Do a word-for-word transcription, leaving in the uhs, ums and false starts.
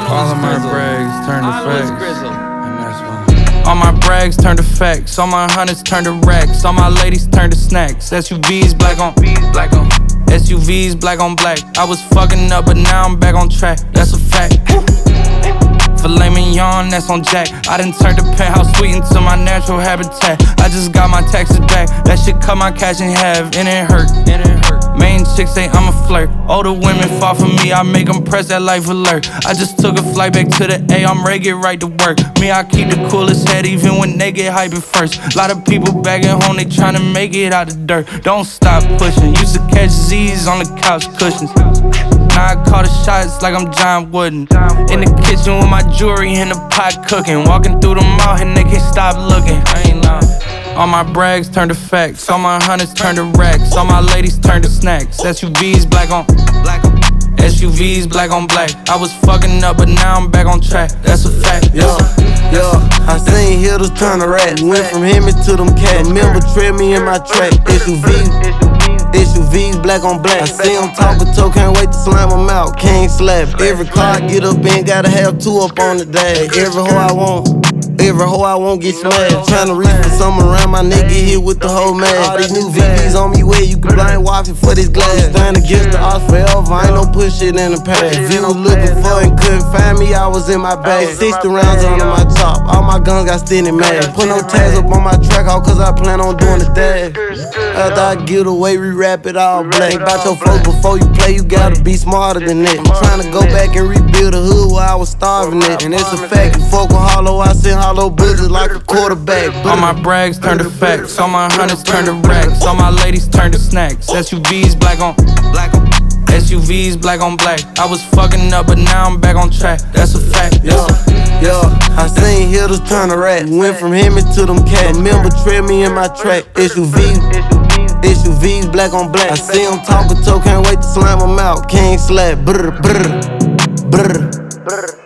All of my brags turn to facts. And that's why. All my brags turn to facts. All my hundreds turn to racks. All my ladies turn to snacks. S U Vs black on black on. S U Vs black on black. I was fucking up, but now I'm back on track. That's a fact. Filet mignon, that's on Jack. I done turned the penthouse suite into my natural habitat. I just got my taxes back. That shit cut my cash in half, and it hurt, and it hurt. Main chicks say I'm a flirt. Older women fall for me, I make them press that life alert. I just took a flight back to the A, I'm ready, get right to work. Me, I keep the coolest head even when they get hyped first. Lot of people back at home, they tryna make it out the dirt. Don't stop pushing, used to catch Z's on the couch cushions. Now I call the shots like I'm John Wooden. In the kitchen with my jewelry in the pot cooking. Walking through the mall and they can't stop looking. I ain't lying. All my brags turn to facts. All my hundreds turn to racks. All my ladies turn to snacks. S U Vs black on black on. S U Vs black on black. I was fucking up, but now I'm back on track. That's a fact. Yeah, yeah. I seen hitters turn to rats. Went from him to them cats. Remember, tread me in my track. S U Vs. S U Vs black on black. I see them talk a toe, can't wait to slam them out. Can't slap. Every car I get up in, gotta have two up on the dash. Every hoe I want, every hoe I want get smashed. Tryna reach for something around my neck, get hit with the whole mag. All these new V Vs on me where you can blind waffle for this glass. Stand against the odds forever, I ain't no push shit in the past. If you was looking for and couldn't find me, I was in my bag. sixty rounds under my top, all my guns got stinted mad. Put no tags up on my track, all cause I plan on doing the dash. After I get away, we rap it all black. About your folks before you play, you gotta be smarter than that. I'm tryna go back and rebuild the hood where I was starving at. And it's a fact, you fuck with hollow, I send hollow bullets like a quarterback. All my brags turn to facts. All my hundreds turn to racks. All my ladies turn to snacks. S U Vs black on black on. S U Vs black on black. I was fucking up, but now I'm back on track. That's a fact. Yeah, yeah. I seen hitters turn to rats. Went from him to them cats. Remember, tread me in my track. S U Vs. S U Vs black on black. I see them talk a toe, can't wait to slam them out. Can't slap. Brr, brr, brr, brr.